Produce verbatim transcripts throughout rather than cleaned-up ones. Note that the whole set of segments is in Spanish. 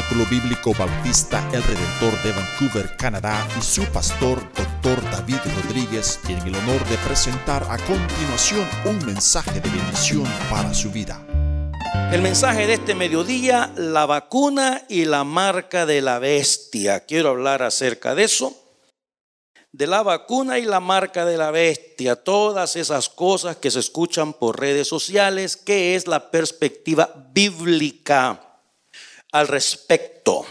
Tabernáculo Bíblico Bautista El Redentor de Vancouver, Canadá, y su pastor, doctor David Rodríguez, tienen el honor de presentar a continuación un mensaje de bendición para su vida. El mensaje de este mediodía, la vacuna y la marca de la bestia. Quiero hablar acerca de eso, de la vacuna y la marca de la bestia, todas esas cosas que se escuchan por redes sociales. ¿Qué es la perspectiva bíblica al respecto?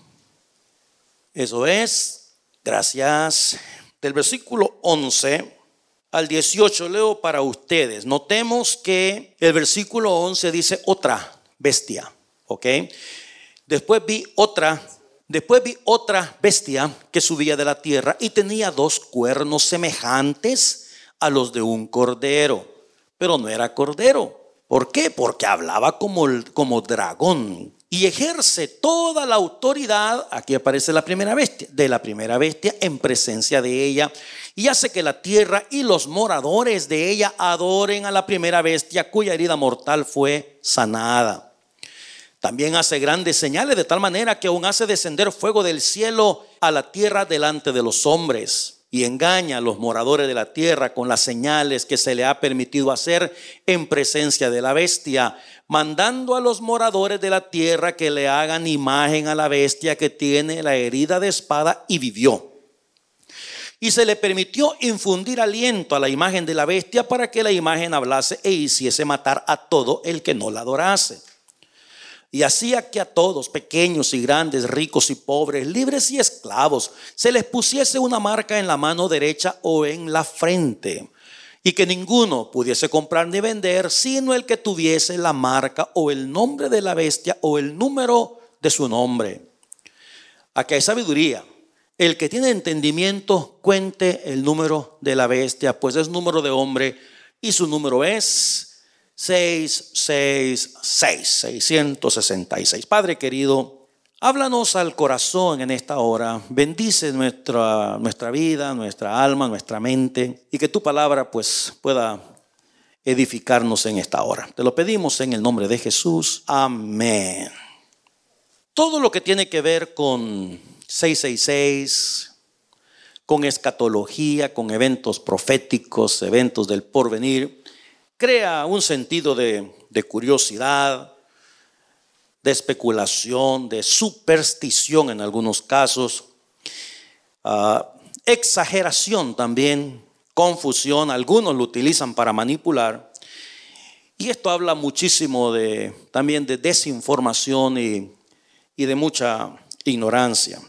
Eso es, gracias. Del versículo once al dieciocho leo para ustedes. Notemos que el versículo once dice otra bestia, ¿ok? Después vi otra, después vi otra bestia que subía de la tierra y tenía dos cuernos semejantes a los de un cordero, pero no era cordero. ¿Por qué? Porque hablaba como, como dragón. Y ejerce toda la autoridad, aquí aparece la primera bestia, de la primera bestia en presencia de ella, y hace que la tierra y los moradores de ella adoren a la primera bestia cuya herida mortal fue sanada. También hace grandes señales, de tal manera que aún hace descender fuego del cielo a la tierra delante de los hombres. Y engaña a los moradores de la tierra con las señales que se le ha permitido hacer en presencia de la bestia, mandando a los moradores de la tierra que le hagan imagen a la bestia que tiene la herida de espada y vivió. Y se le permitió infundir aliento a la imagen de la bestia para que la imagen hablase e hiciese matar a todo el que no la adorase. Y hacía que a todos, pequeños y grandes, ricos y pobres, libres y esclavos, se les pusiese una marca en la mano derecha o en la frente, y que ninguno pudiese comprar ni vender, sino el que tuviese la marca o el nombre de la bestia o el número de su nombre. Aquí hay sabiduría. El que tiene entendimiento, cuente el número de la bestia, pues es número de hombre, y su número es seis seis seis, seiscientos sesenta y seis. Padre querido, háblanos al corazón en esta hora. Bendice nuestra, nuestra vida, nuestra alma, nuestra mente, y que tu palabra pues pueda edificarnos en esta hora. Te lo pedimos en el nombre de Jesús. Amén. Todo lo que tiene que ver con seiscientos sesenta y seis, con escatología, con eventos proféticos, eventos del porvenir, crea un sentido de, de curiosidad, de especulación, de superstición en algunos casos, uh, exageración también, confusión. Algunos lo utilizan para manipular. Y esto habla muchísimo de, también de desinformación y, y de mucha ignorancia.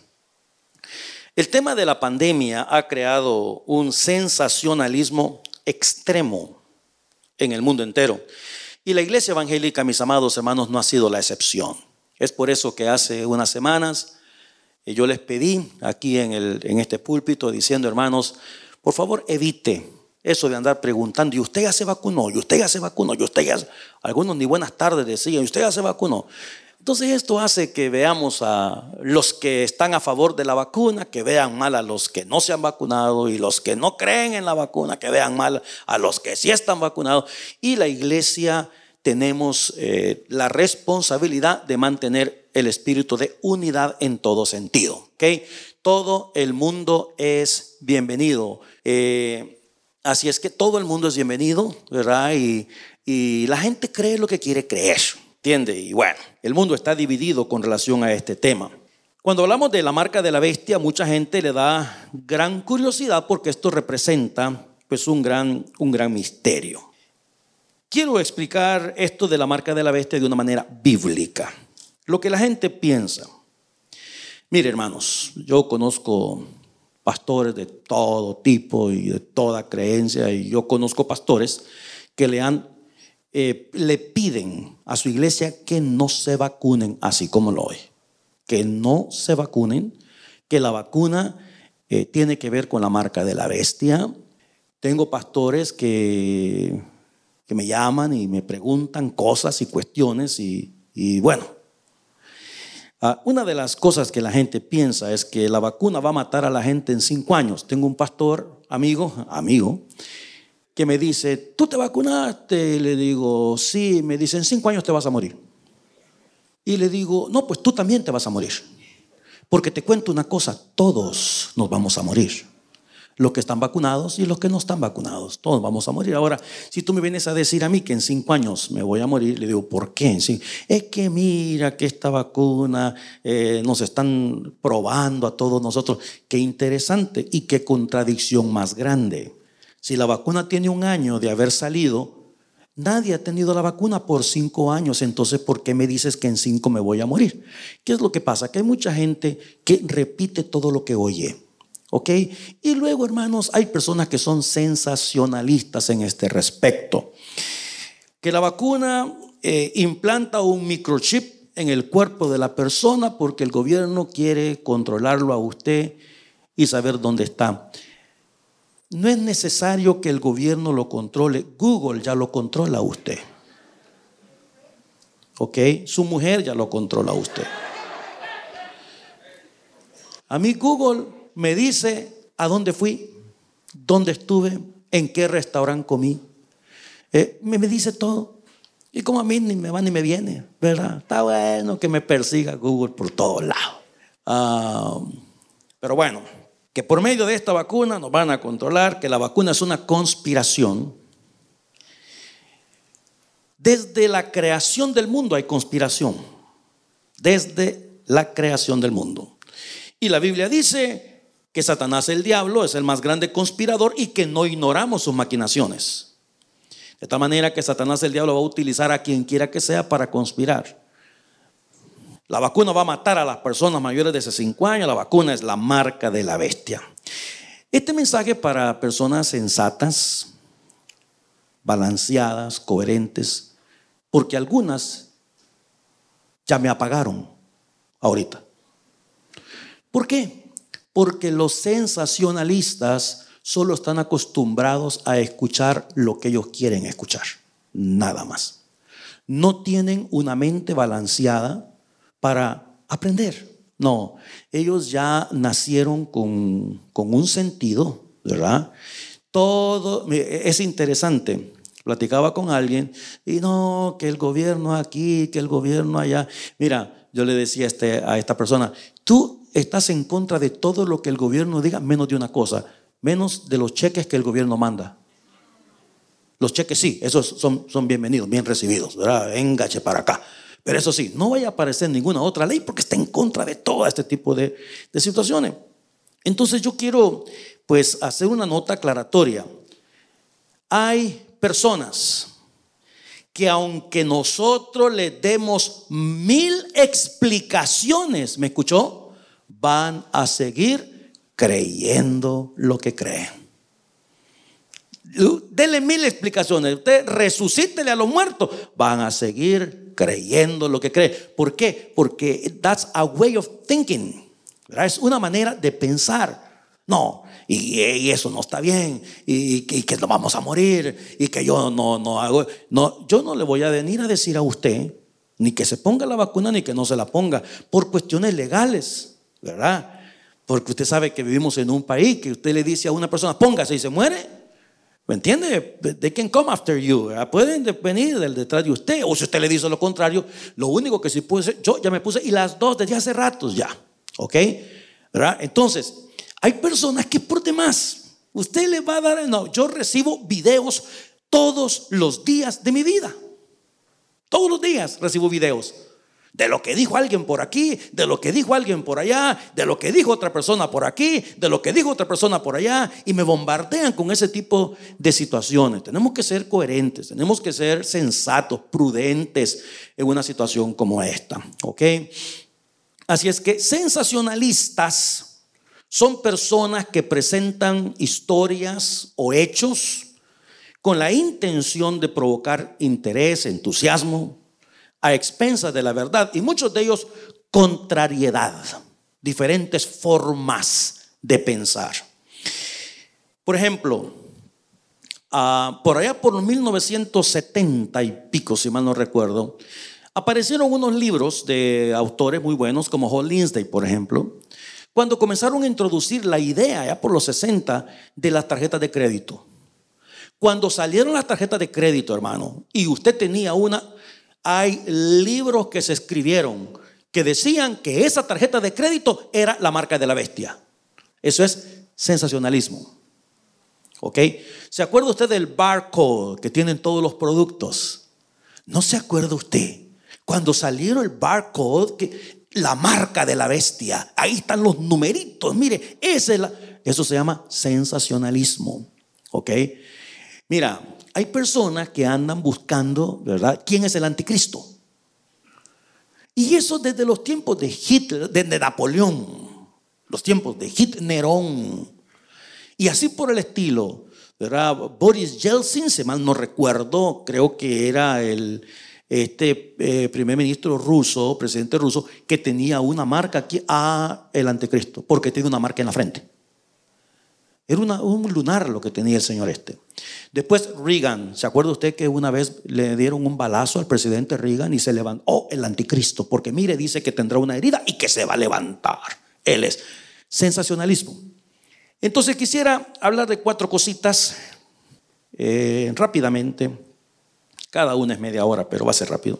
El tema de la pandemia ha creado un sensacionalismo extremo en el mundo entero. Y la iglesia evangélica, mis amados hermanos, no ha sido la excepción. Es por eso que hace unas semanas yo les pedí aquí en, el, en este púlpito diciendo, hermanos, por favor evite eso de andar preguntando, ¿y usted ya se vacunó? ¿Y usted ya se vacunó? ¿Y usted ya se... Algunos ni buenas tardes decían, ¿y usted ya se vacunó? Entonces esto hace que veamos a los que están a favor de la vacuna, que vean mal a los que no se han vacunado, y los que no creen en la vacuna, que vean mal a los que sí están vacunados. Y la iglesia tenemos eh, la responsabilidad de mantener el espíritu de unidad en todo sentido, ¿okay? Todo el mundo es bienvenido. Eh, así es que todo el mundo es bienvenido, ¿verdad? Y, y la gente cree lo que quiere creer, ¿entiende? Y bueno, el mundo está dividido con relación a este tema. Cuando hablamos de la marca de la bestia, mucha gente le da gran curiosidad porque esto representa pues un gran, un gran misterio. Quiero explicar esto de la marca de la bestia de una manera bíblica. Lo que la gente piensa. Mire, hermanos, yo conozco pastores de todo tipo y de toda creencia, y yo conozco pastores que le han Eh, le piden a su iglesia que no se vacunen, así como lo oye, que no se vacunen, que la vacuna eh, tiene que ver con la marca de la bestia. Tengo pastores que, que me llaman y me preguntan cosas y cuestiones y, y bueno, uh, una de las cosas que la gente piensa es que la vacuna va a matar a la gente en cinco años. Tengo un pastor, amigo, amigo, que me dice, ¿tú te vacunaste? Y le digo, sí. Me dice, en cinco años te vas a morir. Y le digo, no, pues tú también te vas a morir. Porque te cuento una cosa, todos nos vamos a morir. Los que están vacunados y los que no están vacunados, todos vamos a morir. Ahora, si tú me vienes a decir a mí que en cinco años me voy a morir, le digo, ¿por qué? Sí, es que mira que esta vacuna eh, nos están probando a todos nosotros. Qué interesante y qué contradicción más grande. Si la vacuna tiene un año de haber salido, nadie ha tenido la vacuna por cinco años. Entonces, ¿por qué me dices que en cinco me voy a morir? ¿Qué es lo que pasa? Que hay mucha gente que repite todo lo que oye. ¿Ok? Y luego, hermanos, hay personas que son sensacionalistas en este respecto. Que la vacuna eh, implanta un microchip en el cuerpo de la persona porque el gobierno quiere controlarlo a usted y saber dónde está. No es necesario que el gobierno lo controle. Google ya lo controla a usted. ¿Ok? Su mujer ya lo controla a usted. A mí Google me dice a dónde fui, dónde estuve, en qué restaurante comí. Eh, me, me dice todo. Y como a mí ni me va ni me viene, ¿verdad? Está bueno que me persiga Google por todos lados. Uh, pero bueno, que por medio de esta vacuna nos van a controlar, que la vacuna es una conspiración. Desde la creación del mundo hay conspiración. Desde la creación del mundo. Y la Biblia dice que Satanás, el diablo, es el más grande conspirador y que no ignoramos sus maquinaciones. De tal manera que Satanás, el diablo, va a utilizar a quien quiera que sea para conspirar. La vacuna va a matar a las personas mayores de sesenta y cinco años. La vacuna es la marca de la bestia. Este mensaje para personas sensatas, balanceadas, coherentes, porque algunas ya me apagaron ahorita. ¿Por qué? Porque los sensacionalistas solo están acostumbrados a escuchar lo que ellos quieren escuchar, nada más. No tienen una mente balanceada para aprender. No, ellos ya nacieron con, con un sentido, ¿verdad? Todo es interesante. Platicaba con alguien y no, que el gobierno aquí, que el gobierno allá. Mira, yo le decía a, este, a esta persona, tú estás en contra de todo lo que el gobierno diga, menos de una cosa, menos de los cheques que el gobierno manda. Los cheques sí, esos son, son bienvenidos, bien recibidos, ¿verdad? Engache para acá. Pero eso sí, no vaya a aparecer ninguna otra ley porque está en contra de todo este tipo de, de situaciones. Entonces yo quiero pues hacer una nota aclaratoria. Hay personas que aunque nosotros les demos mil explicaciones, ¿me escuchó? Van a seguir creyendo lo que creen. Denle mil explicaciones. Usted resucítele a los muertos. Van a seguir creyendo lo que creen. ¿Por qué? Porque that's a way of thinking, ¿verdad? Es una manera de pensar. No, y, y eso no está bien. Y, y que nos vamos a morir. Y que yo no, no hago. No, yo no le voy a venir a decir a usted ni que se ponga la vacuna ni que no se la ponga por cuestiones legales, ¿verdad? Porque usted sabe que vivimos en un país que usted le dice a una persona póngase y se muere, ¿me entiende? They can come after you, ¿verdad? Pueden venir del detrás de usted. O si usted le dice lo contrario, lo único que sí puede ser, yo ya me puse y las dos desde hace ratos ya, ¿ok? ¿Verdad? Entonces hay personas que por demás usted le va a dar, no, yo recibo videos todos los días de mi vida. Todos los días recibo videos de lo que dijo alguien por aquí, de lo que dijo alguien por allá, de lo que dijo otra persona por aquí, de lo que dijo otra persona por allá, y me bombardean con ese tipo de situaciones. Tenemos que ser coherentes, tenemos que ser sensatos, prudentes en una situación como esta, ¿ok? Así es que sensacionalistas son personas que presentan historias o hechos con la intención de provocar interés, entusiasmo, a expensas de la verdad, y muchos de ellos contrariedad, diferentes formas de pensar. Por ejemplo, uh, por allá por mil novecientos setenta y pico, si mal no recuerdo, aparecieron unos libros de autores muy buenos como Hal Lindsey, por ejemplo, cuando comenzaron a introducir la idea ya por los sesenta de las tarjetas de crédito. Cuando salieron las tarjetas de crédito, hermano, y usted tenía una, Hay libros que se escribieron que decían que esa tarjeta de crédito era la marca de la bestia. Eso es sensacionalismo. ¿Ok? ¿Se acuerda usted del barcode que tienen todos los productos? ¿No se acuerda usted cuando salieron el barcode, que la marca de la bestia? Ahí están los numeritos. Mire, esa es la, eso se llama sensacionalismo. ¿Ok? Mira, hay personas que andan buscando, ¿verdad?, quién es el anticristo. Y eso desde los tiempos de Hitler, de Napoleón, los tiempos de Hitler, Nerón, y así por el estilo, ¿verdad? Boris Yeltsin, si mal no recuerdo, creo que era el este eh, primer ministro ruso, presidente ruso, que tenía una marca aquí a el anticristo, porque tiene una marca en la frente. Era una, un lunar lo que tenía el señor este. Después Reagan, ¿se acuerda usted que una vez le dieron un balazo al presidente Reagan y se levantó? Oh, el anticristo, porque mire, dice que tendrá una herida y que se va a levantar. Él es sensacionalismo. Entonces quisiera hablar de cuatro cositas eh, rápidamente. Cada una es media hora, pero va a ser rápido.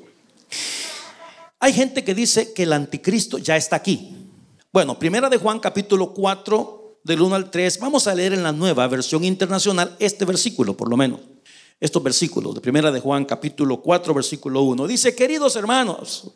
Hay gente que dice que el anticristo ya está aquí. Bueno, primera de Juan capítulo cuatro, del uno al tres. Vamos a leer en la Nueva Versión Internacional este versículo, por lo menos. Estos versículos de primera de Juan capítulo cuatro, versículo uno. Dice: queridos hermanos,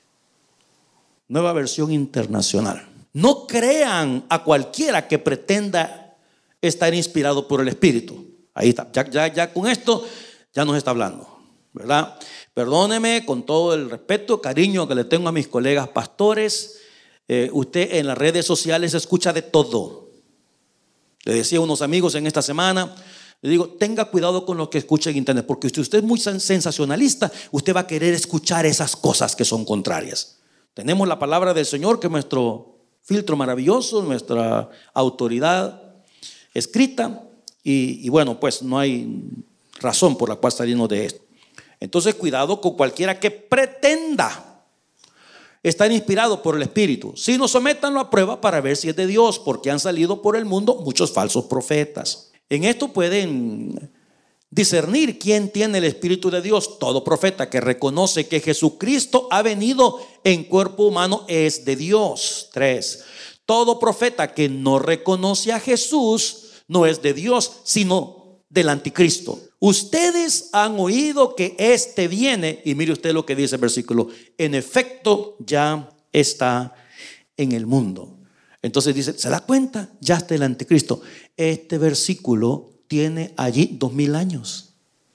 Nueva Versión Internacional, no crean a cualquiera que pretenda estar inspirado por el Espíritu. Ahí está, ya, ya, ya con esto ya nos está hablando, ¿verdad? Perdóneme, con todo el respeto, cariño que le tengo a mis colegas pastores. Eh, usted en las redes sociales escucha de todo. Le decía a unos amigos en esta semana, le digo, tenga cuidado con lo que escucha en internet, porque si usted es muy sensacionalista, usted va a querer escuchar esas cosas que son contrarias. Tenemos la palabra del Señor, que es nuestro filtro maravilloso, nuestra autoridad escrita, y, y bueno, pues no hay razón por la cual salimos de esto. Entonces cuidado con cualquiera que pretenda estar inspirado por el Espíritu. Si no, sométanlo a prueba para ver si es de Dios, porque han salido por el mundo muchos falsos profetas. En esto pueden discernir quién tiene el Espíritu de Dios. Todo profeta que reconoce que Jesucristo ha venido en cuerpo humano es de Dios. Tres. Todo profeta que no reconoce a Jesús no es de Dios, sino del anticristo. Ustedes han oído que este viene, y mire usted lo que dice el versículo, en efecto ya está en el mundo. Entonces dice, ¿se da cuenta? Ya está el anticristo. Este versículo tiene allí dos mil años.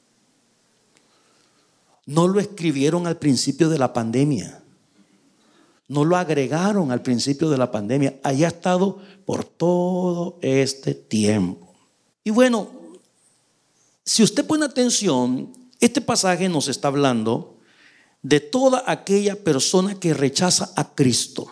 No lo escribieron al principio de la pandemia. No lo agregaron al principio de la pandemia. Allí ha estado por todo este tiempo. Y bueno, si usted pone atención, este pasaje nos está hablando de toda aquella persona que rechaza a Cristo.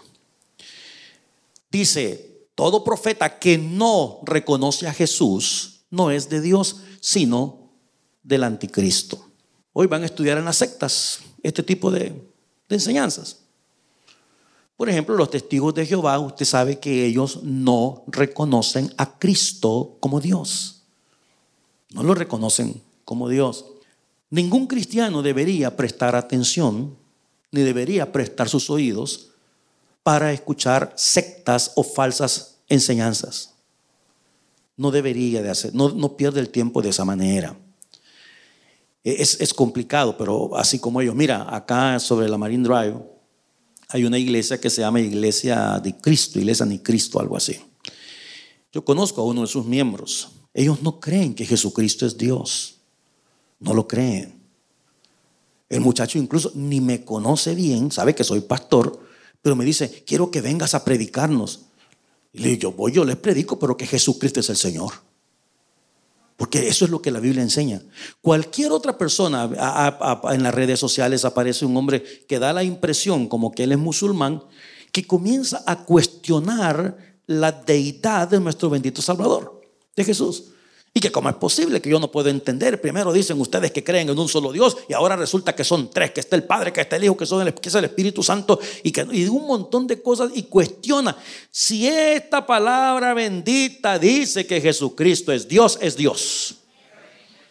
Dice, todo profeta que no reconoce a Jesús no es de Dios, sino del anticristo. Hoy van a estudiar en las sectas este tipo de, de enseñanzas. Por ejemplo, los testigos de Jehová, usted sabe que ellos no reconocen a Cristo como Dios. No lo reconocen como Dios. Ningún cristiano debería prestar atención, ni debería prestar sus oídos para escuchar sectas o falsas enseñanzas. No debería de hacer, no, no pierde el tiempo de esa manera. Es, es complicado, pero así como ellos. Mira, acá sobre la Marine Drive hay una iglesia que se llama Iglesia de Cristo, Iglesia ni Cristo, algo así. Yo conozco a uno de sus miembros. Ellos no creen que Jesucristo es Dios. No lo creen. El muchacho incluso ni me conoce bien, sabe que soy pastor, pero me dice, quiero que vengas a predicarnos. Y le digo, yo voy, yo les predico, pero que Jesucristo es el Señor. Porque eso es lo que la Biblia enseña. Cualquier otra persona, a, a, a, en las redes sociales aparece un hombre que da la impresión como que él es musulmán, que comienza a cuestionar la deidad de nuestro bendito Salvador, de Jesús. Y que cómo es posible, que yo no puedo entender. Primero dicen ustedes que creen en un solo Dios, y ahora resulta que son tres, que está el Padre, que está el Hijo, que, son el, que es el Espíritu Santo, y, que, y un montón de cosas. Y cuestiona si esta palabra bendita dice que Jesucristo es Dios, es Dios.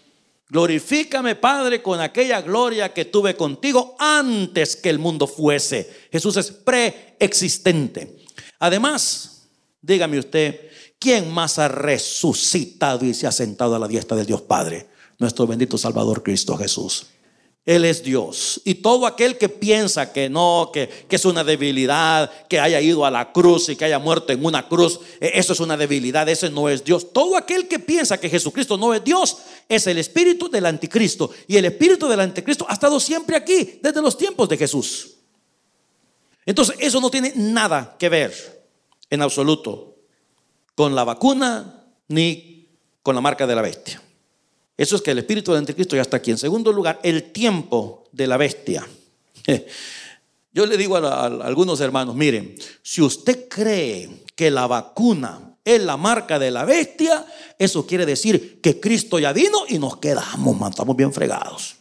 Glorifícame, Padre, con aquella gloria que tuve contigo antes que el mundo fuese. Jesús es preexistente. Además, dígame usted, ¿quién más ha resucitado y se ha sentado a la diestra del Dios Padre? Nuestro bendito Salvador Cristo Jesús. Él es Dios. Y todo aquel que piensa que no, que, que es una debilidad, que haya ido a la cruz y que haya muerto en una cruz, eso es una debilidad, ese no es Dios. Todo aquel que piensa que Jesucristo no es Dios es el espíritu del anticristo. Y el espíritu del anticristo ha estado siempre aquí, desde los tiempos de Jesús. Entonces eso no tiene nada que ver en absoluto con la vacuna ni con la marca de la bestia. Eso es que el espíritu del anticristo ya está aquí. En segundo lugar, el tiempo de la bestia. Yo le digo a, a, a algunos hermanos, miren, si usted cree que la vacuna es la marca de la bestia, eso quiere decir que Cristo ya vino y nos quedamos, man, estamos bien fregados.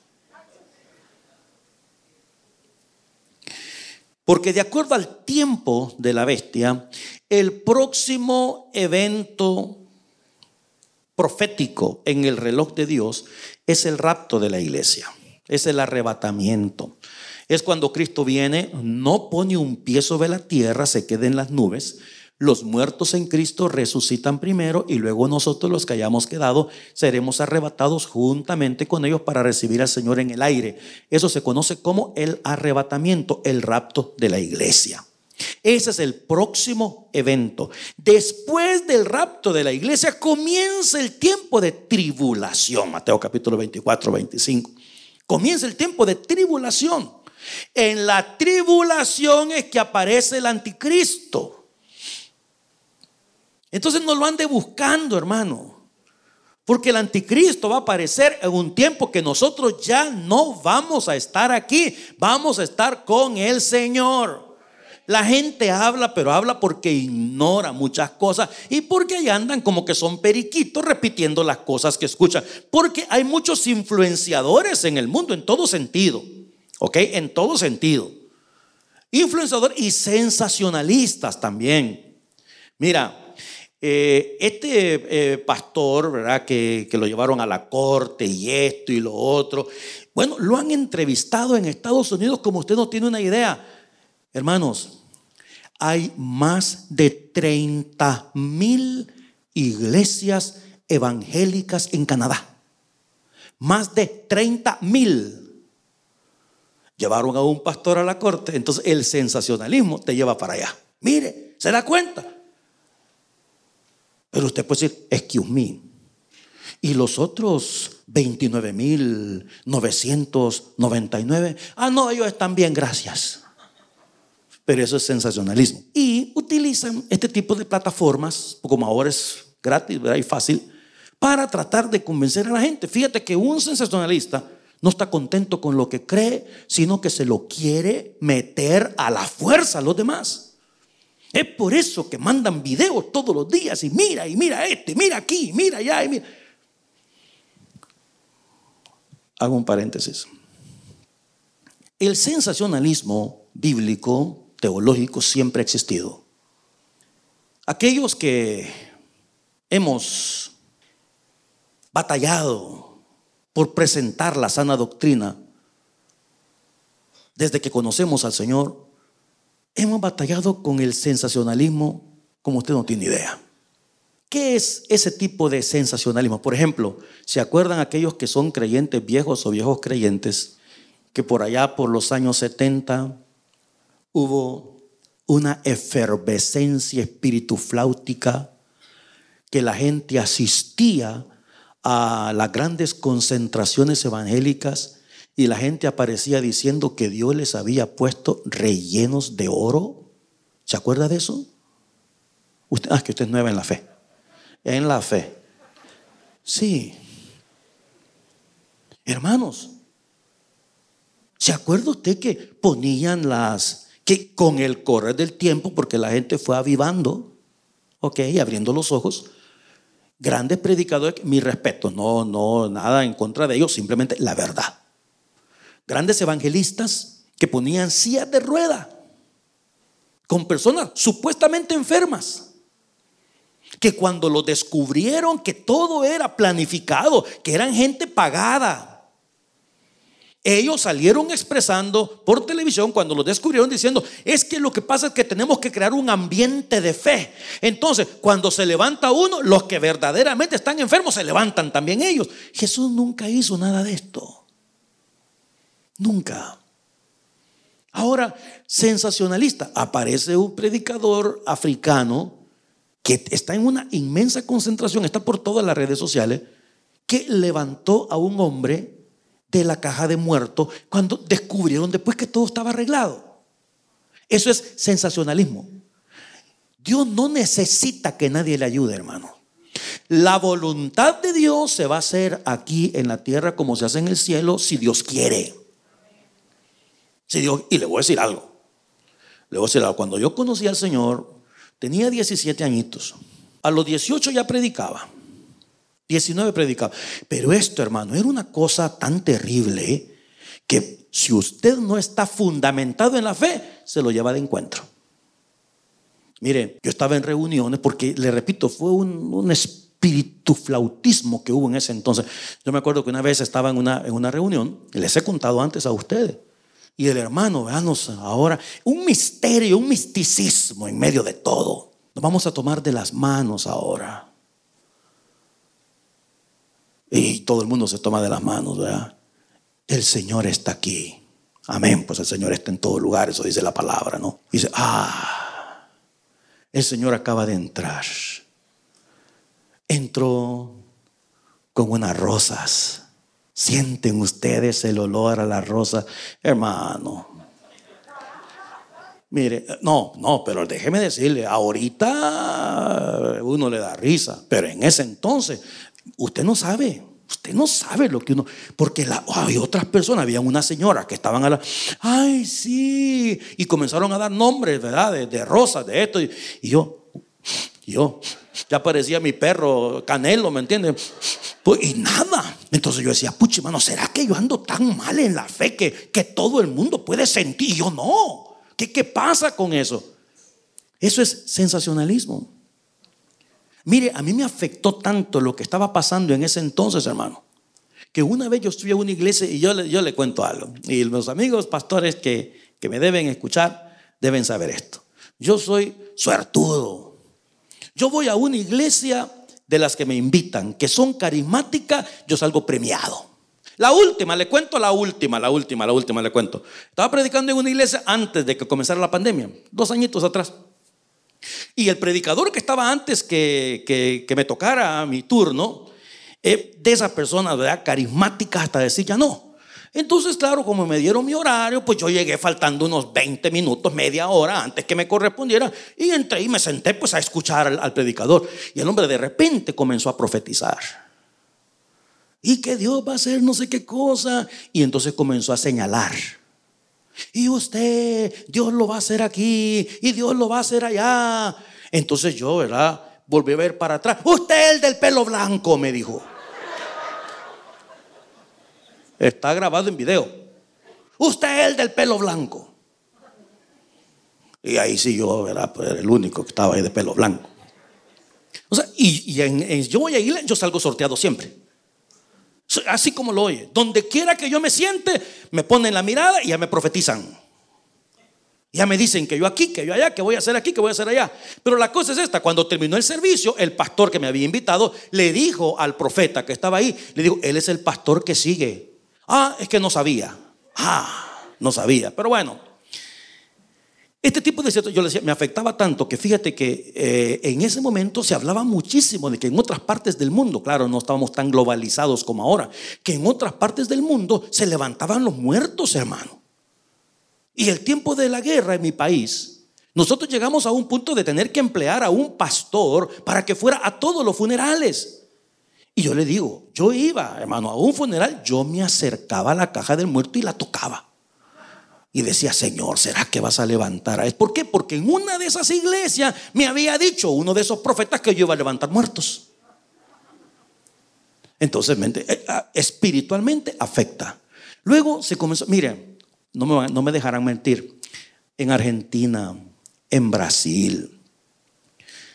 Porque de acuerdo al tiempo de la bestia, el próximo evento profético en el reloj de Dios es el rapto de la iglesia, es el arrebatamiento. Es cuando Cristo viene, no pone un pie sobre la tierra, se queda en las nubes. Los muertos en Cristo resucitan primero y luego nosotros, los que hayamos quedado, seremos arrebatados juntamente con ellos para recibir al Señor en el aire. Eso se conoce como el arrebatamiento, el rapto de la iglesia. Ese es el próximo evento. Después del rapto de la iglesia comienza el tiempo de tribulación. Mateo capítulo veinticuatro, veinticinco. Comienza el tiempo de tribulación. En la tribulación es que aparece el anticristo. Entonces no lo ande buscando, hermano, porque el anticristo va a aparecer en un tiempo que nosotros ya no vamos a estar aquí. Vamos a estar con el Señor. La gente habla, pero habla porque ignora muchas cosas y porque ahí andan como que son periquitos repitiendo las cosas que escuchan. Porque hay muchos influenciadores en el mundo, en todo sentido, ¿ok? En todo sentido. Influenciadores y sensacionalistas también. Mira, eh, este eh, pastor, ¿verdad? Que, que lo llevaron a la corte y esto y lo otro. Bueno, lo han entrevistado en Estados Unidos como usted no tiene una idea. Hermanos, hay más de treinta mil iglesias evangélicas en Canadá. Más de treinta mil. Llevaron a un pastor a la corte. Entonces el sensacionalismo te lleva para allá. Mire, ¿se da cuenta? Pero usted puede decir, excuse me, y los otros veintinueve mil novecientos noventa y nueve, ah no, ellos están bien, gracias. Pero eso es sensacionalismo. Y utilizan este tipo de plataformas, como ahora es gratis, ¿verdad? Y fácil, para tratar de convencer a la gente. Fíjate que un sensacionalista no está contento con lo que cree, sino que se lo quiere meter a la fuerza a los demás. Es por eso que mandan videos todos los días y mira, y mira esto, y mira aquí, y mira allá, y mira. Hago un paréntesis. El sensacionalismo bíblico, teológico, siempre ha existido. Aquellos que hemos batallado por presentar la sana doctrina desde que conocemos al Señor, hemos batallado con el sensacionalismo como usted no tiene idea. ¿Qué es ese tipo de sensacionalismo? Por ejemplo, ¿se acuerdan aquellos que son creyentes viejos o viejos creyentes que por allá por los años setenta hubo una efervescencia espiritufláutica, que la gente asistía a las grandes concentraciones evangélicas y la gente aparecía diciendo que Dios les había puesto rellenos de oro? ¿Se acuerda de eso? Usted, ah, que usted es nueva en la fe. En la fe. Sí. Hermanos, ¿se acuerda usted que ponían las, que con el correr del tiempo, porque la gente fue avivando, ok, abriendo los ojos, grandes predicadores, mi respeto, no, no, nada en contra de ellos, simplemente la verdad. Grandes evangelistas que ponían sillas de rueda con personas supuestamente enfermas. que cuando lo descubrieron que todo era planificado, que eran gente pagada, ellos salieron expresando por televisión cuando lo descubrieron diciendo: es que lo que pasa es que tenemos que crear un ambiente de fe. Entonces, cuando se levanta uno, los que verdaderamente están enfermos se levantan también ellos. Jesús nunca hizo nada de esto. Nunca. Ahora, sensacionalista, aparece un predicador africano que está en una inmensa concentración, está por todas las redes sociales, que levantó a un hombre de la caja de muertos cuando descubrieron después que todo estaba arreglado. Eso es sensacionalismo. Dios no necesita que nadie le ayude, hermano. La voluntad de Dios se va a hacer aquí en la tierra como se hace en el cielo, si Dios quiere. Si Dios, y le voy a decir algo. Le voy a decir algo. Cuando yo conocí al Señor, tenía diecisiete añitos. A los dieciocho ya predicaba. diecinueve predicaba. Pero esto, hermano, era una cosa tan terrible que si usted no está fundamentado en la fe, se lo lleva de encuentro. Mire, yo estaba en reuniones porque, le repito, fue un, un espíritu flautismo que hubo en ese entonces. Yo me acuerdo que una vez estaba en una, en una reunión, y les he contado antes a ustedes, y el hermano, veanos ahora, un misterio, un misticismo en medio de todo. Nos vamos a tomar de las manos ahora. Y todo el mundo se toma de las manos, ¿verdad? El Señor está aquí. Amén. Pues el Señor está en todo lugar. Eso dice la palabra, ¿no? Y dice: ah, el Señor acaba de entrar. Entró con unas rosas. Sienten ustedes el olor a las rosas, hermano. Mire, no, no, pero déjeme decirle, ahorita uno le da risa, pero en ese entonces usted no sabe, usted no sabe lo que uno, porque la, hay otras personas, había una señora que estaban a la, ay sí, y comenzaron a dar nombres, ¿verdad? De, de rosas, de esto, y, y yo, yo, ya parecía mi perro Canelo, ¿me entiendes? Pues, y nada. Entonces yo decía: pucha, hermano, ¿será que yo ando tan mal en la fe que, que todo el mundo puede sentir? Y yo no. ¿Qué, ¿Qué pasa con eso? Eso es sensacionalismo. Mire, a mí me afectó tanto lo que estaba pasando en ese entonces, hermano, que una vez yo estuve en una iglesia y yo, yo le cuento algo. Y los amigos pastores que, que me deben escuchar deben saber esto. Yo soy suertudo. Yo voy a una iglesia de las que me invitan, que son carismáticas, yo salgo premiado. La última, le cuento la última, la última, la última le cuento. Estaba predicando en una iglesia antes de que comenzara la pandemia, dos añitos atrás. Y el predicador que estaba antes que, que, que me tocara mi turno, eh, de esas personas, ¿verdad?, carismáticas hasta decir ya no. Entonces, claro, como me dieron mi horario, pues yo llegué faltando unos veinte minutos, media hora antes que me correspondiera, y entré y me senté pues a escuchar al, al predicador. Y el hombre de repente comenzó a profetizar. Y que Dios va a hacer no sé qué cosa. Y entonces comenzó a señalar. Y usted, Dios lo va a hacer aquí, y Dios lo va a hacer allá. Entonces yo, ¿verdad?, volví a ver para atrás. Usted, el del pelo blanco, me dijo. Está grabado en video. Usted es el del pelo blanco. Y ahí sí yo, ¿verdad?, pues era el único que estaba ahí de pelo blanco. O sea, y, y en, en, yo voy a ir, yo salgo sorteado siempre. Así como lo oye. Donde quiera que yo me siente, me ponen la mirada y ya me profetizan. Ya me dicen que yo aquí, que yo allá, que voy a hacer aquí, que voy a hacer allá. Pero la cosa es esta: cuando terminó el servicio, el pastor que me había invitado le dijo al profeta que estaba ahí, le dijo: él es el pastor que sigue. Ah, es que no sabía. Ah, no sabía. Pero bueno, este tipo de situaciones, yo le decía, me afectaba tanto que fíjate que eh, en ese momento se hablaba muchísimo de que en otras partes del mundo, claro, no estábamos tan globalizados como ahora, que en otras partes del mundo se levantaban los muertos, hermano. Y el tiempo de la guerra en mi país, nosotros llegamos a un punto de tener que emplear a un pastor para que fuera a todos los funerales. Y yo le digo, yo iba, hermano, a un funeral, yo me acercaba a la caja del muerto y la tocaba. Y decía: Señor, ¿será que vas a levantar a él? ¿Por qué? Porque en una de esas iglesias me había dicho uno de esos profetas que yo iba a levantar muertos. Entonces, espiritualmente afecta. Luego se comenzó, miren, no me, no me dejarán mentir, en Argentina, en Brasil,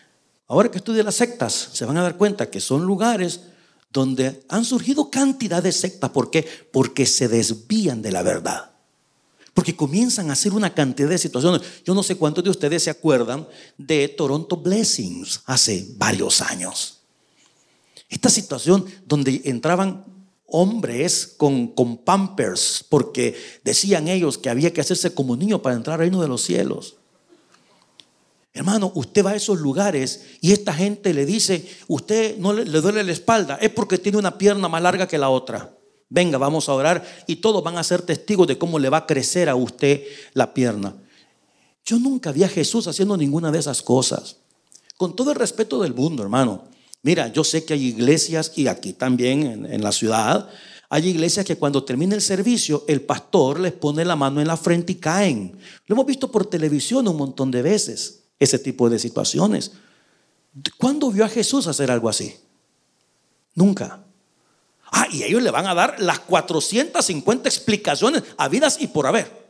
Ahora que estudien las sectas, se van a dar cuenta que son lugares donde han surgido cantidad de sectas. ¿Por qué? Porque se desvían de la verdad. Porque comienzan a hacer una cantidad de situaciones. Yo no sé cuántos de ustedes se acuerdan de Toronto Blessings hace varios años. Esta situación donde entraban hombres con, con pampers, porque decían ellos que había que hacerse como niño para entrar al reino de los cielos. Hermano, usted va a esos lugares y esta gente le dice: usted no le, le duele la espalda, es porque tiene una pierna más larga que la otra. Venga, vamos a orar, y todos van a ser testigos de cómo le va a crecer a usted la pierna. Yo nunca vi a Jesús haciendo ninguna de esas cosas. Con todo el respeto del mundo, hermano. Mira, yo sé que hay iglesias, y aquí también en, en la ciudad, hay iglesias que cuando termina el servicio, el pastor les pone la mano en la frente y caen. Lo hemos visto por televisión un montón de veces, ese tipo de situaciones. ¿Cuándo vio a Jesús hacer algo así? Nunca. Ah, y ellos le van a dar las cuatrocientas cincuenta explicaciones habidas y por haber.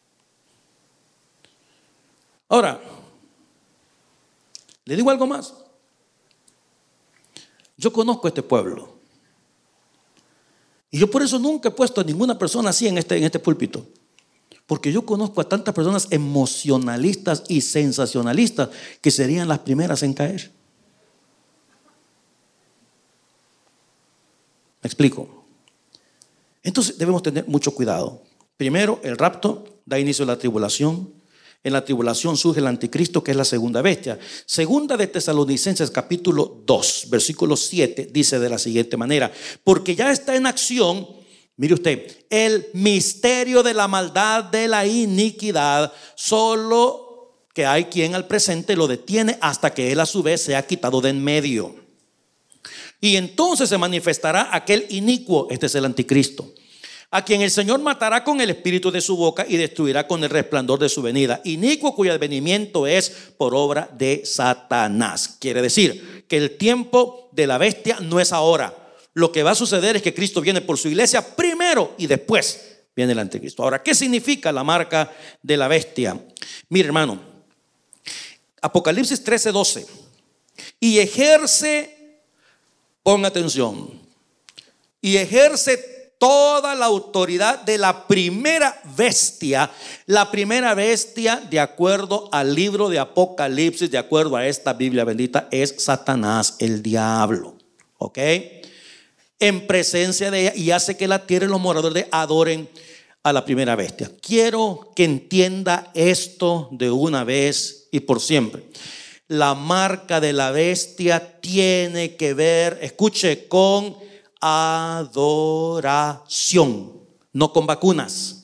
Ahora, le digo algo más. Yo conozco este pueblo, y yo por eso nunca he puesto a ninguna persona así en este, en este púlpito, porque yo conozco a tantas personas emocionalistas y sensacionalistas que serían las primeras en caer. ¿Me explico? Entonces debemos tener mucho cuidado. Primero, el rapto da inicio a la tribulación. En la tribulación surge el anticristo, que es la segunda bestia. Segunda de Tesalonicenses capítulo dos, versículo siete, dice de la siguiente manera: porque ya está en acción, mire usted, el misterio de la maldad de la iniquidad, solo que hay quien al presente lo detiene hasta que él a su vez sea quitado de en medio. Y entonces se manifestará aquel inicuo, este es el anticristo, a quien el Señor matará con el espíritu de su boca y destruirá con el resplandor de su venida. Inicuo cuyo advenimiento es por obra de Satanás. Quiere decir que el tiempo de la bestia no es ahora. Lo que va a suceder es que Cristo viene por su iglesia primero y después viene el anticristo. Ahora, ¿qué significa la marca de la bestia? Mire, hermano, Apocalipsis trece doce. Y ejerce, ponga atención, y ejerce toda la autoridad de la primera bestia. La primera bestia, de acuerdo al libro de Apocalipsis, de acuerdo a esta Biblia bendita, es Satanás, el diablo. ¿Ok? En presencia de ella, y hace que la tierra y los moradores de adoren a la primera bestia. Quiero que entienda esto de una vez y por siempre. La marca de la bestia tiene que ver, escuche, con adoración, no con vacunas.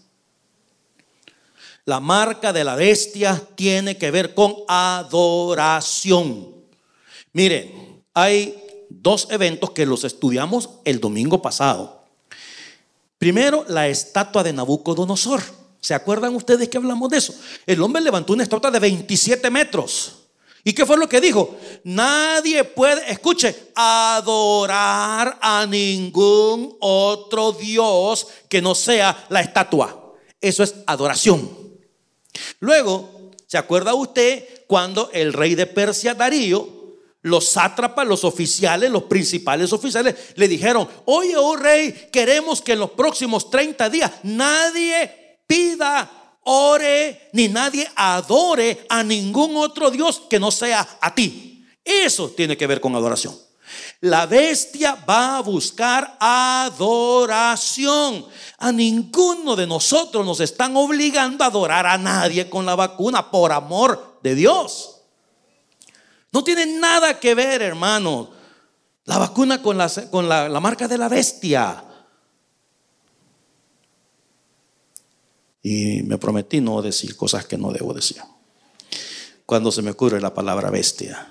La marca de la bestia tiene que ver con adoración. Mire, hay dos eventos que los estudiamos el domingo pasado. Primero, la estatua de Nabucodonosor. ¿Se acuerdan ustedes que hablamos de eso? El hombre levantó una estatua de veintisiete metros. ¿Y qué fue lo que dijo? Nadie puede, escuche, adorar a ningún otro Dios que no sea la estatua. Eso es adoración. Luego, ¿se acuerda usted cuando el rey de Persia, Darío, los sátrapas, los oficiales, los principales oficiales le dijeron: oye, oh rey, queremos que en los próximos treinta días nadie pida, ore, ni nadie adore a ningún otro Dios que no sea a ti? Eso tiene que ver con adoración. La bestia va a buscar adoración. A ninguno de nosotros nos están obligando a adorar a nadie con la vacuna, por amor de Dios. No tiene nada que ver, hermano, la vacuna con la, con la, la marca de la bestia. Y me prometí no decir cosas que no debo decir cuando se me ocurre la palabra bestia.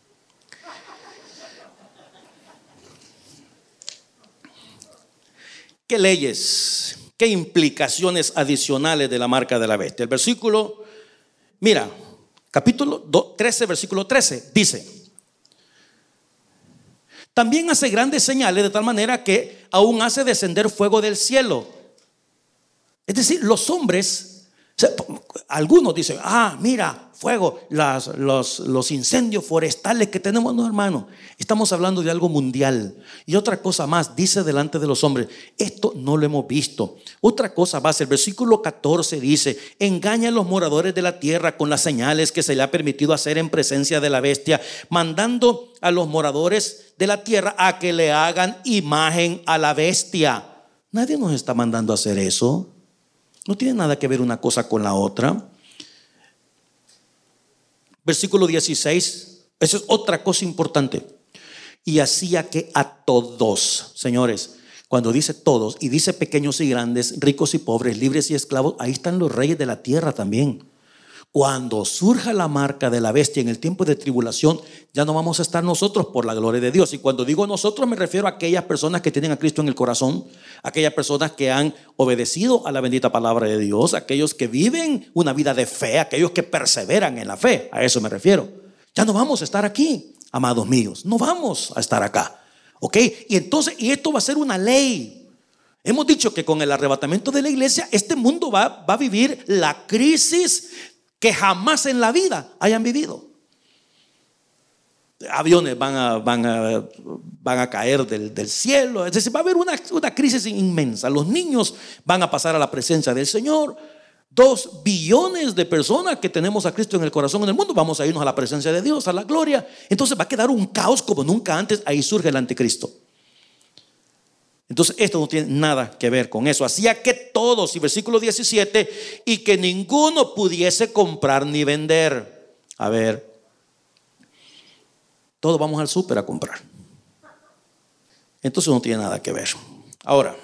¿Qué leyes, qué implicaciones adicionales de la marca de la bestia? El versículo, mira, capítulo trece, versículo trece, dice: también hace grandes señales, de tal manera que aún hace descender fuego del cielo. Es decir, los hombres, o sea, algunos dicen, ah, mira, fuego, las, los, los incendios forestales que tenemos. No, hermano, estamos hablando de algo mundial. Y otra cosa más, dice delante de los hombres, esto no lo hemos visto. Otra cosa más, el versículo catorce dice, engaña a los moradores de la tierra con las señales que se le ha permitido hacer en presencia de la bestia, mandando a los moradores de la tierra a que le hagan imagen a la bestia. Nadie nos está mandando a hacer eso. No tiene nada que ver una cosa con la otra. Versículo dieciséis, eso es otra cosa importante. Y hacía que a todos, señores, cuando dice todos y dice pequeños y grandes, ricos y pobres, libres y esclavos, ahí están los reyes de la tierra también. Cuando surja la marca de la bestia en el tiempo de tribulación, ya no vamos a estar nosotros por la gloria de Dios. Y cuando digo nosotros me refiero a aquellas personas que tienen a Cristo en el corazón, aquellas personas que han obedecido a la bendita palabra de Dios, aquellos que viven una vida de fe, aquellos que perseveran en la fe. A eso me refiero. Ya no vamos a estar aquí, amados míos, no vamos a estar acá. ¿Ok? Y entonces, y esto va a ser una ley. Hemos dicho que con el arrebatamiento de la iglesia, este mundo va, va a vivir la crisis que jamás en la vida hayan vivido. Aviones van a, van a, van a caer del, del cielo. Es decir, va a haber una, una crisis inmensa. Los niños van a pasar a la presencia del Señor. Dos billones de personas que tenemos a Cristo en el corazón en el mundo, vamos a irnos a la presencia de Dios, a la gloria. Entonces va a quedar un caos como nunca antes. Ahí surge el anticristo. Entonces esto no tiene nada que ver con eso. Hacía que todos, y versículo diecisiete, y que ninguno pudiese comprar ni vender. A ver, todos vamos al súper a comprar. Entonces no tiene nada que ver. Ahora,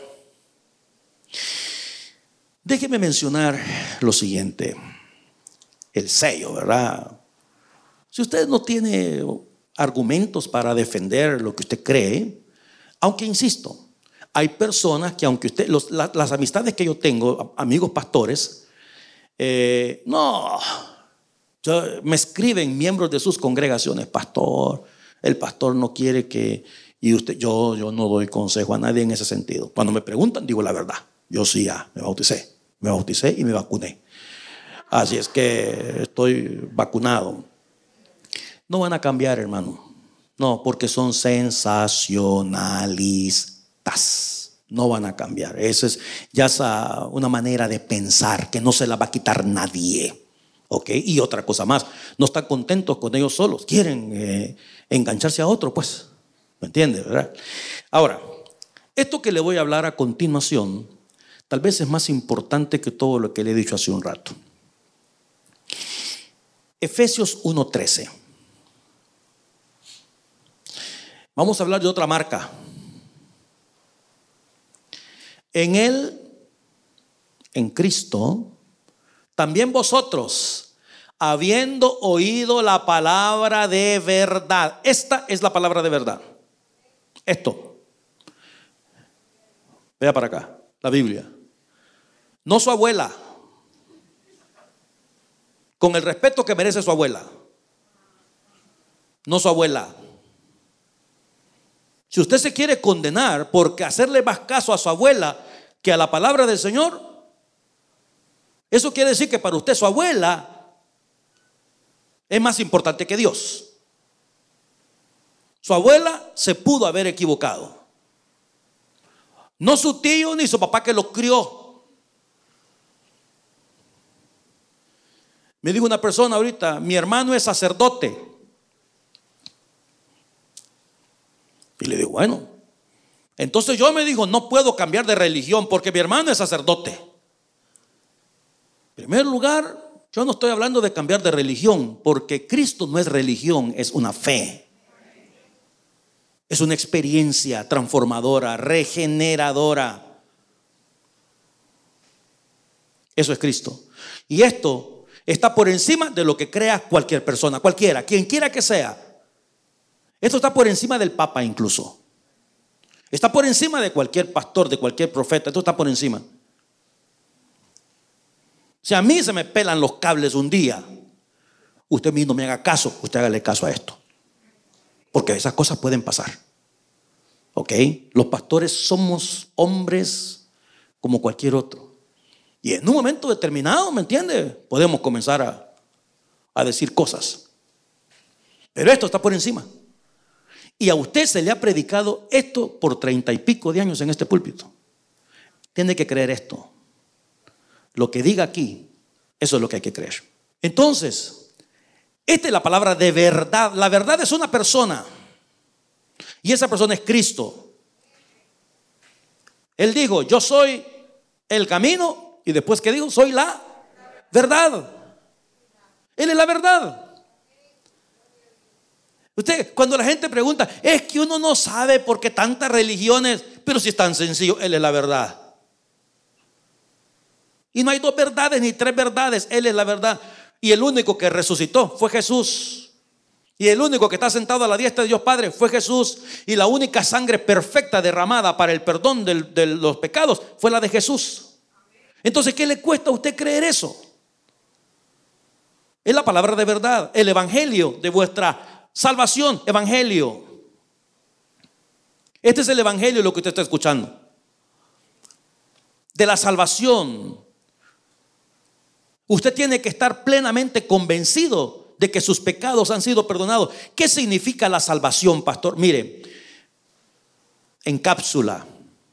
déjeme mencionar lo siguiente. El sello, ¿verdad? Si usted no tiene argumentos para defender lo que usted cree, aunque insisto, hay personas que aunque usted, los, la, las amistades que yo tengo, amigos pastores, eh, no, yo, me escriben miembros de sus congregaciones, pastor, el pastor no quiere que, y usted, yo, yo no doy consejo a nadie en ese sentido. Cuando me preguntan, digo la verdad. Yo sí ya me bauticé, me bauticé y me vacuné. Así es que estoy vacunado. No van a cambiar, hermano. No, porque son sensacionalistas. No van a cambiar. Eso es ya es una manera de pensar que no se la va a quitar nadie. ¿Ok? Y otra cosa más, no están contentos con ellos solos, quieren eh, engancharse a otro, pues. ¿Me entiende, verdad? Ahora, esto que le voy a hablar a continuación tal vez es más importante que todo lo que le he dicho hace un rato. Efesios uno trece. Vamos a hablar de otra marca. En Él, en Cristo, también vosotros, habiendo oído la palabra de verdad. Esta es la palabra de verdad. Esto. Vea para acá, la Biblia. No su abuela. Con el respeto que merece su abuela. No su abuela. Si usted se quiere condenar porque hacerle más caso a su abuela que a la palabra del Señor, eso quiere decir que para usted su abuela es más importante que Dios. Su abuela se pudo haber equivocado. No su tío ni su papá que lo crió. Me dijo una persona ahorita, mi hermano es sacerdote. Y le digo, bueno, entonces yo me digo, no puedo cambiar de religión porque mi hermano es sacerdote. En primer lugar, yo no estoy hablando de cambiar de religión, porque Cristo no es religión, es una fe. Es una experiencia transformadora, regeneradora. Eso es Cristo. Y esto está por encima de lo que crea cualquier persona, cualquiera, quien quiera que sea. Esto está por encima del Papa incluso. Está por encima de cualquier pastor, de cualquier profeta. Esto está por encima. Si a mí se me pelan los cables un día, usted mismo me haga caso, usted hágale caso a esto. Porque esas cosas pueden pasar. ¿Ok? Los pastores somos hombres como cualquier otro. Y en un momento determinado, ¿me entiende? Podemos comenzar a, a decir cosas. Pero esto está por encima. Y a usted se le ha predicado esto por treinta y pico de años en este púlpito. Tiene que creer esto. Lo que diga aquí, eso es lo que hay que creer. Entonces, esta es la palabra de verdad. La verdad es una persona. Y esa persona es Cristo. Él dijo, yo soy el camino. Y después, ¿qué dijo? Soy la verdad. Él es la verdad. Usted, cuando la gente pregunta, es que uno no sabe por qué tantas religiones, pero si es tan sencillo, Él es la verdad. Y no hay dos verdades ni tres verdades, Él es la verdad. Y el único que resucitó fue Jesús. Y el único que está sentado a la diestra de Dios Padre fue Jesús. Y la única sangre perfecta derramada para el perdón de, de los pecados fue la de Jesús. Entonces, ¿qué le cuesta a usted creer eso? Es la palabra de verdad, el evangelio de vuestra salvación, evangelio. Este es el evangelio lo que usted está escuchando. De la salvación. Usted tiene que estar plenamente convencido de que sus pecados han sido perdonados. ¿Qué significa la salvación, pastor? Mire, en cápsula.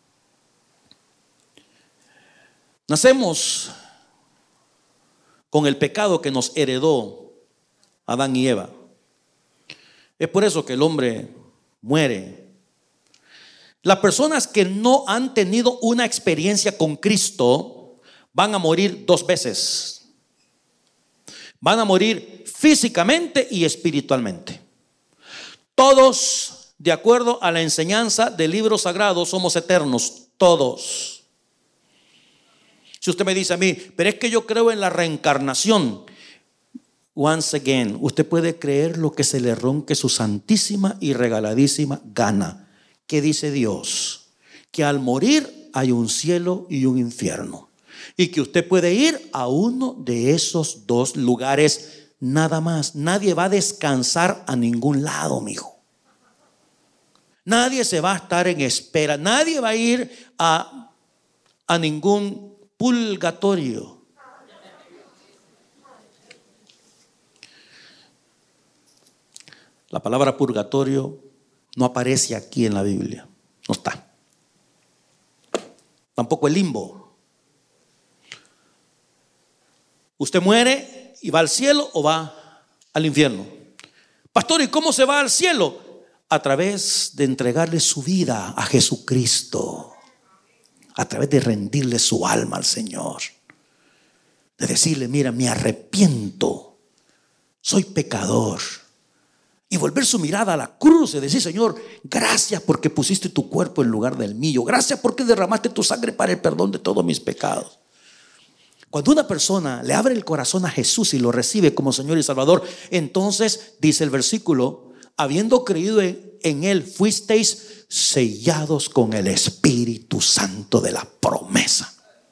Nacemos con el pecado que nos heredó Adán y Eva. Es por eso que el hombre muere. Las personas que no han tenido una experiencia con Cristo van a morir dos veces. Van a morir físicamente y espiritualmente. Todos, de acuerdo a la enseñanza del libro sagrado, somos eternos. Todos. Si usted me dice a mí, pero es que yo creo en la reencarnación. Once again, usted puede creer lo que se le ronque su santísima y regaladísima gana. ¿Qué dice Dios? Que al morir hay un cielo y un infierno. Y que usted puede ir a uno de esos dos lugares nada más. Nadie va a descansar a ningún lado, mijo. Nadie se va a estar en espera. Nadie va a ir a, a ningún purgatorio. La palabra purgatorio no aparece aquí en la Biblia. No está. Tampoco el limbo. Usted muere y va al cielo o va al infierno. Pastor, ¿y cómo se va al cielo? A través de entregarle su vida a Jesucristo. A través de rendirle su alma al Señor. De decirle, mira, me arrepiento. Soy pecador. Y volver su mirada a la cruz y decir, Señor, gracias porque pusiste tu cuerpo en lugar del mío. Gracias porque derramaste tu sangre para el perdón de todos mis pecados. Cuando una persona le abre el corazón a Jesús y lo recibe como Señor y Salvador, entonces dice el versículo, habiendo creído en, en Él, fuisteis sellados con el Espíritu Santo de la promesa.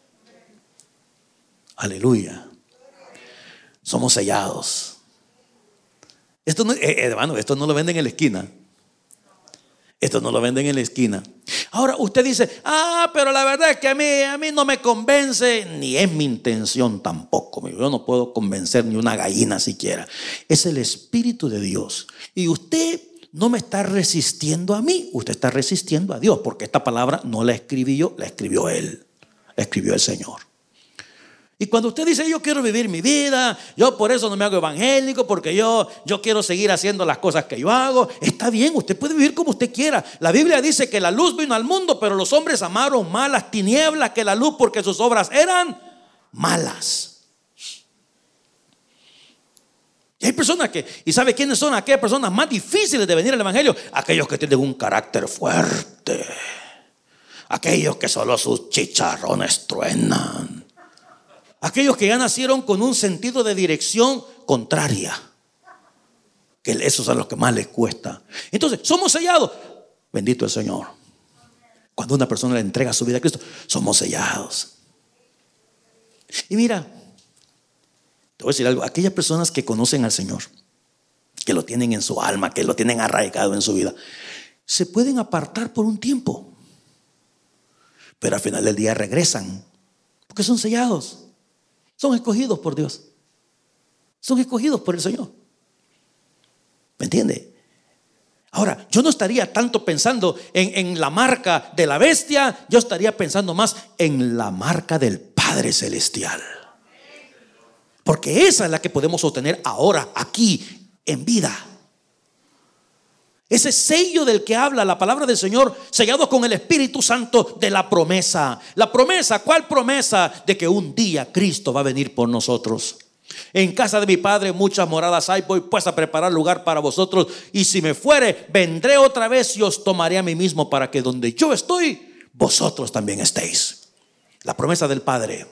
Aleluya. Somos sellados. Esto no, eh, hermano, esto no lo venden en la esquina. Esto no lo venden en la esquina. Ahora usted dice, ah, pero la verdad es que a mí, a mí no me convence, ni es mi intención tampoco. Yo no puedo convencer ni una gallina siquiera. Es el Espíritu de Dios. Y usted no me está resistiendo a mí, usted está resistiendo a Dios, porque esta palabra no la escribí yo, la escribió Él, la escribió el Señor. Y cuando usted dice, yo quiero vivir mi vida, yo por eso no me hago evangélico, porque yo, yo quiero seguir haciendo las cosas que yo hago, está bien, usted puede vivir como usted quiera. La Biblia dice que la luz vino al mundo, pero los hombres amaron más las tinieblas que la luz, porque sus obras eran malas. Y hay personas que, ¿y sabe quiénes son aquellas personas más difíciles de venir al evangelio? Aquellos que tienen un carácter fuerte, aquellos que solo sus chicharrones truenan, aquellos que ya nacieron con un sentido de dirección contraria, que esos son los que más les cuesta. Entonces, somos sellados. Bendito el Señor. Cuando una persona le entrega su vida a Cristo, somos sellados. Y mira, te voy a decir algo. Aquellas personas que conocen al Señor, que lo tienen en su alma, que lo tienen arraigado en su vida, se pueden apartar por un tiempo, pero al final del día regresan. Porque son sellados, son escogidos por Dios, son escogidos por el Señor. ¿Me entiende? Ahora, yo no estaría tanto pensando en, en la marca de la bestia, yo estaría pensando más en la marca del Padre Celestial. Porque esa es la que podemos obtener ahora, aquí, en vida. Ese sello del que habla la palabra del Señor, sellado con el Espíritu Santo de la promesa. La promesa, ¿cuál promesa? De que un día Cristo va a venir por nosotros. En casa de mi Padre muchas moradas hay, voy pues a preparar lugar para vosotros, y si me fuere, vendré otra vez y os tomaré a mí mismo, para que donde yo estoy, vosotros también estéis. La promesa del Padre.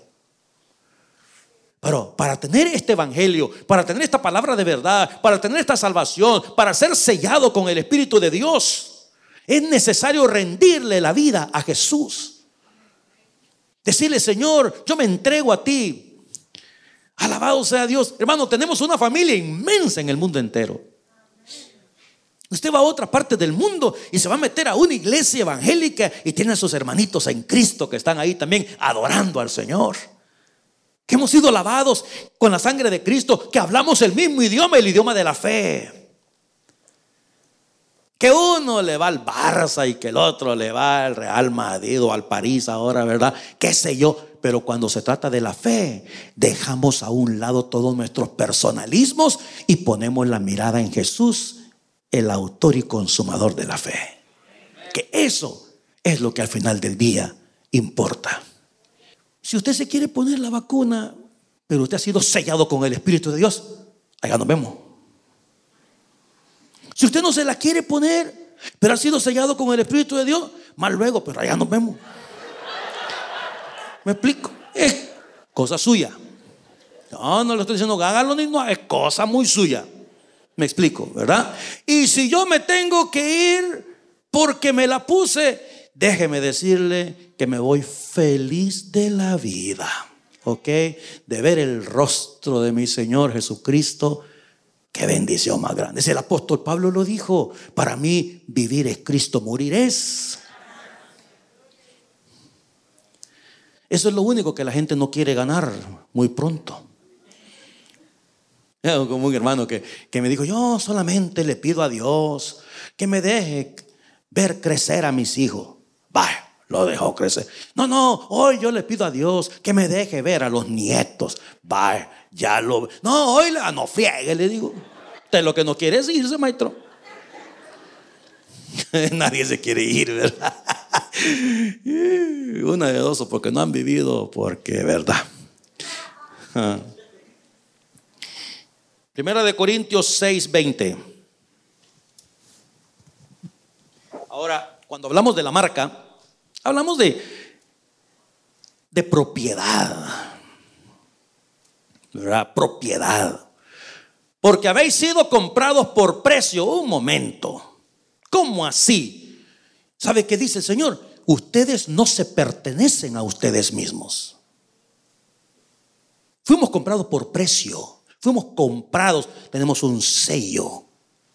Pero para tener este evangelio, para tener esta palabra de verdad, para tener esta salvación, para ser sellado con el Espíritu de Dios, es necesario rendirle la vida a Jesús. Decirle: Señor, yo me entrego a ti. Alabado sea Dios. Hermano, tenemos una familia inmensa en el mundo entero. Usted va a otra parte del mundo y se va a meter a una iglesia evangélica y tiene a sus hermanitos en Cristo que están ahí también adorando al Señor, que hemos sido lavados con la sangre de Cristo, que hablamos el mismo idioma, el idioma de la fe. Que uno le va al Barça y que el otro le va al Real Madrid o al París ahora, ¿verdad? Qué sé yo. Pero cuando se trata de la fe, dejamos a un lado todos nuestros personalismos y ponemos la mirada en Jesús, el autor y consumador de la fe. Que eso es lo que al final del día importa. Si usted se quiere poner la vacuna, pero usted ha sido sellado con el Espíritu de Dios, allá nos vemos. Si usted no se la quiere poner, pero ha sido sellado con el Espíritu de Dios, más luego, pero allá nos vemos. ¿Me explico? Es cosa suya. No, no le estoy diciendo que hágalo ni no, es cosa muy suya. Me explico, ¿verdad? Y si yo me tengo que ir porque me la puse, déjeme decirle que me voy feliz de la vida, ¿ok? De ver el rostro de mi Señor Jesucristo. Qué bendición más grande. Es el apóstol Pablo lo dijo: para mí vivir es Cristo, morir es. Eso es lo único que la gente no quiere ganar muy pronto. Como un hermano que, que me dijo: yo solamente le pido a Dios que me deje ver crecer a mis hijos. Vaya, lo dejó crecer. No, no, hoy yo le pido a Dios que me deje ver a los nietos. Vaya, ya lo. No, hoy ah, no friegue, le digo. Usted lo que no quiere es irse, maestro. Nadie se quiere ir, ¿verdad? Una de dos, o porque no han vivido, porque verdad. Primera de Corintios seis veinte. Ahora, cuando hablamos de la marca, hablamos de de propiedad, ¿verdad? Propiedad. Porque habéis sido comprados por precio. Un momento, ¿cómo así? ¿Sabe qué dice el Señor? Ustedes no se pertenecen a ustedes mismos. Fuimos comprados por precio. Fuimos comprados, tenemos un sello.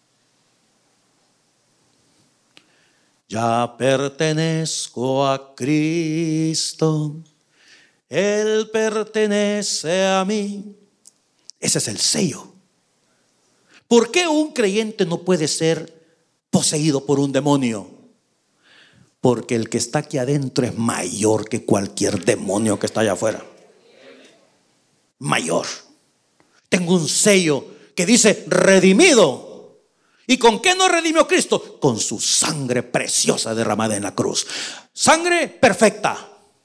Ya pertenezco a Cristo, Él pertenece a mí. Ese es el sello. ¿Por qué un creyente no puede ser poseído por un demonio? Porque el que está aquí adentro es mayor que cualquier demonio que está allá afuera. Mayor. Tengo un sello que dice redimido. ¿Y con qué nos redimió Cristo? Con su sangre preciosa derramada en la cruz. Sangre perfecta.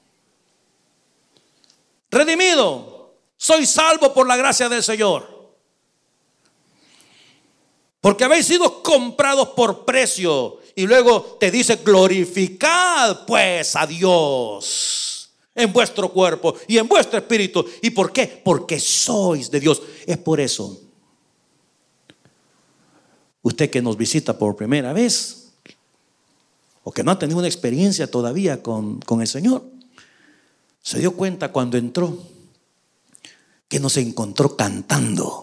Redimido. Soy salvo por la gracia del Señor. Porque habéis sido comprados por precio. Y luego te dice: glorificad pues a Dios en vuestro cuerpo y en vuestro espíritu. ¿Y por qué? Porque sois de Dios. Es por eso, usted que nos visita por primera vez, o que no ha tenido una experiencia todavía con, con el Señor, se dio cuenta cuando entró que nos encontró cantando.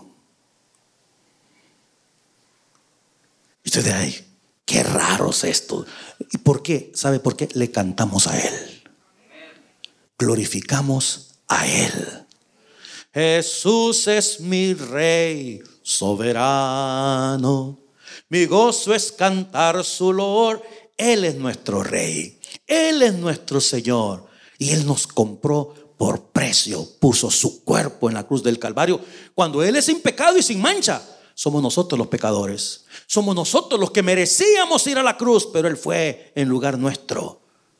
Y usted dirá: ay, qué raro es esto. ¿Y por qué? ¿Sabe por qué? Le cantamos a Él. Glorificamos a Él. Jesús es mi Rey soberano. Mi gozo es cantar su loor. Él es nuestro Rey. Él es nuestro Señor. Y Él nos compró por precio. Puso su cuerpo en la cruz del Calvario. Cuando Él es sin pecado y sin mancha, somos nosotros los pecadores. Somos nosotros los que merecíamos ir a la cruz, pero Él fue en lugar nuestro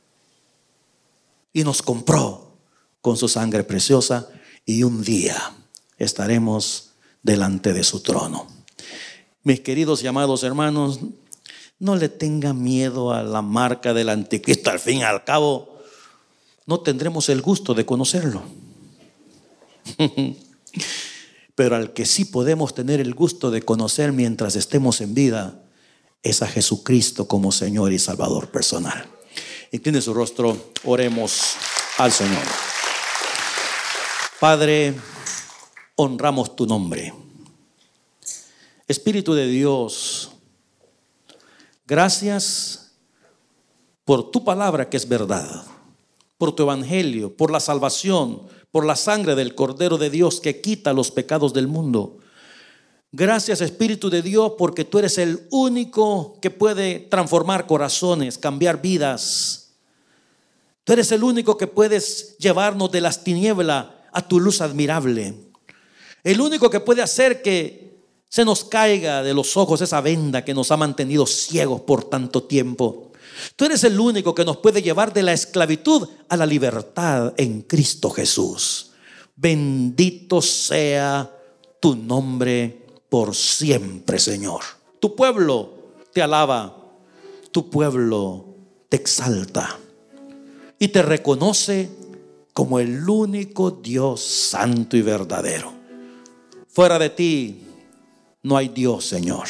y nos compró con su sangre preciosa. Y un día estaremos delante de su trono. Mis queridos y amados hermanos, no le tengan miedo a la marca del anticristo. Al fin y al cabo, no tendremos el gusto de conocerlo. Pero al que sí podemos tener el gusto de conocer mientras estemos en vida es a Jesucristo como Señor y Salvador personal. Incline su rostro, oremos al Señor. Padre, honramos tu nombre. Espíritu de Dios, gracias por tu palabra que es verdad, por tu evangelio, por la salvación, por la sangre del Cordero de Dios que quita los pecados del mundo. Gracias, Espíritu de Dios, porque tú eres el único que puede transformar corazones, cambiar vidas. Tú eres el único que puedes llevarnos de las tinieblas a tu luz admirable. El único que puede hacer que se nos caiga de los ojos esa venda que nos ha mantenido ciegos por tanto tiempo. Tú eres el único que nos puede llevar de la esclavitud a la libertad en Cristo Jesús. Bendito sea tu nombre por siempre, Señor. Tu pueblo te alaba, tu pueblo te exalta y te reconoce como el único Dios santo y verdadero. Fuera de ti no hay Dios, Señor.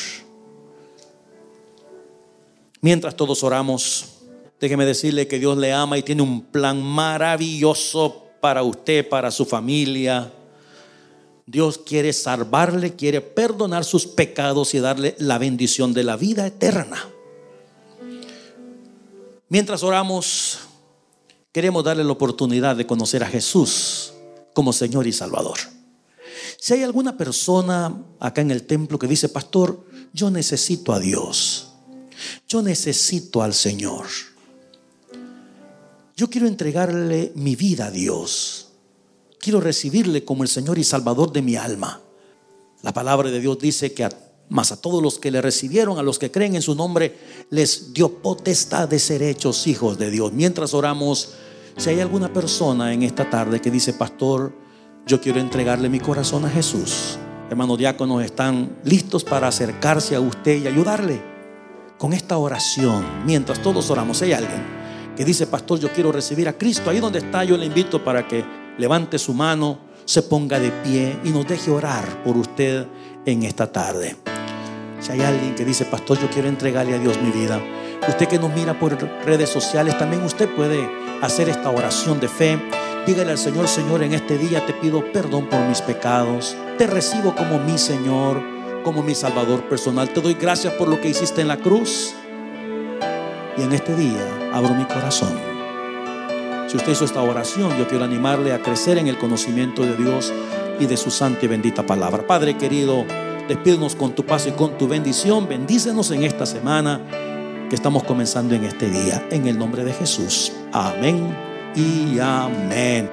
Mientras todos oramos, déjeme decirle que Dios le ama y tiene un plan maravilloso para usted, para su familia. Dios quiere salvarle, quiere perdonar sus pecados y darle la bendición de la vida eterna. Mientras oramos, queremos darle la oportunidad de conocer a Jesús como Señor y Salvador. Si hay alguna persona acá en el templo que dice: pastor, yo necesito a Dios, yo necesito al Señor, yo quiero entregarle mi vida a Dios, quiero recibirle como el Señor y Salvador de mi alma. La palabra de Dios dice que a, más a todos los que le recibieron, a los que creen en su nombre, les dio potestad de ser hechos hijos de Dios. Mientras oramos, si hay alguna persona en esta tarde que dice: pastor, yo quiero entregarle mi corazón a Jesús, hermanos diáconos están listos para acercarse a usted y ayudarle con esta oración. Mientras todos oramos, si hay alguien que dice: pastor, yo quiero recibir a Cristo, ahí donde está, yo le invito para que levante su mano, se ponga de pie y nos deje orar por usted en esta tarde. Si hay alguien que dice: pastor, yo quiero entregarle a Dios mi vida, usted que nos mira por redes sociales, también usted puede hacer esta oración de fe. Dígale al Señor: Señor, en este día te pido perdón por mis pecados, te recibo como mi Señor, como mi Salvador personal. Te doy gracias por lo que hiciste en la cruz, y en este día abro mi corazón. Si usted hizo esta oración, yo quiero animarle a crecer en el conocimiento de Dios y de su santa y bendita palabra. Padre querido, despídenos con tu paz y con tu bendición. Bendícenos en esta semana que estamos comenzando en este día, en el nombre de Jesús. Amén y amén.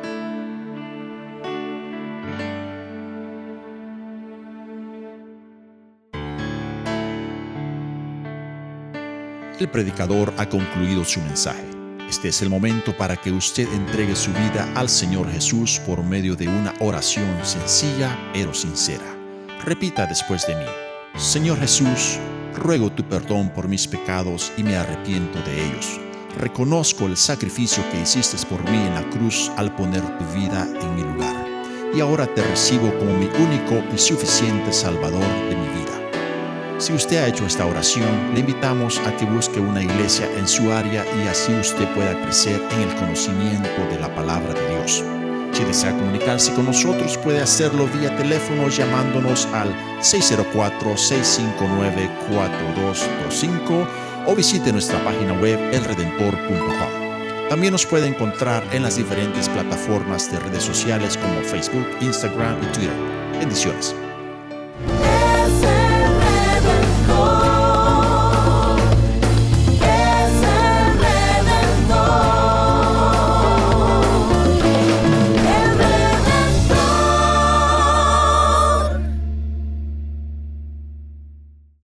El predicador ha concluido su mensaje. Este es el momento para que usted entregue su vida al Señor Jesús por medio de una oración sencilla pero sincera. Repita después de mí: Señor Jesús, ruego tu perdón por mis pecados y me arrepiento de ellos. Reconozco el sacrificio que hiciste por mí en la cruz al poner tu vida en mi lugar. Y ahora te recibo como mi único y suficiente Salvador de mi vida. Si usted ha hecho esta oración, le invitamos a que busque una iglesia en su área y así usted pueda crecer en el conocimiento de la palabra de Dios. Si desea comunicarse con nosotros, puede hacerlo vía teléfono llamándonos al seis cero cuatro, seis cinco nueve, cuatro dos dos cinco o visite nuestra página web el redentor punto com. También nos puede encontrar en las diferentes plataformas de redes sociales como Facebook, Instagram y Twitter. Bendiciones.